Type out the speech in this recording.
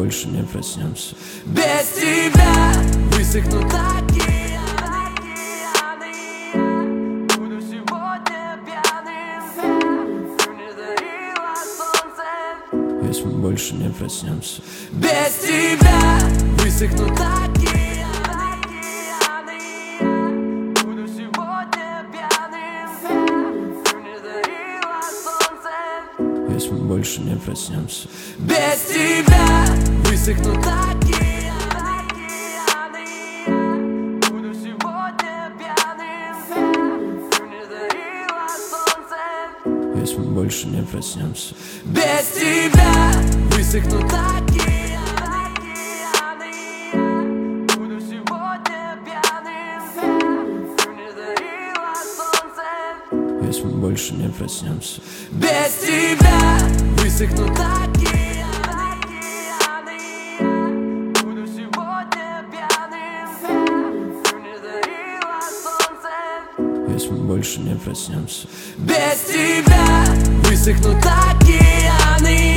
больше не проснемся. Без тебя высохнут океаны. Буду сегодня пьяным. Ты мне дарила солнце. Если мы больше не проснемся. Без тебя высохнут океаны. Буду сегодня пьяным. Ты мне дарила солнце. Если мы больше не проснемся. Без тебя высохнут океаны. Буду сегодня пьяным. Ты мне дарила солнце. Если мы больше не проснемся. Без тебя высохнут океаны. Буду сегодня пьяным. Ты мне дарила солнце. Если мы больше не проснемся. Без тебя высохнут океаны. Буду сегодня пьяным. Ты мне дарила солнце. Если мы больше не проснемся. Без тебя высохнут океаны.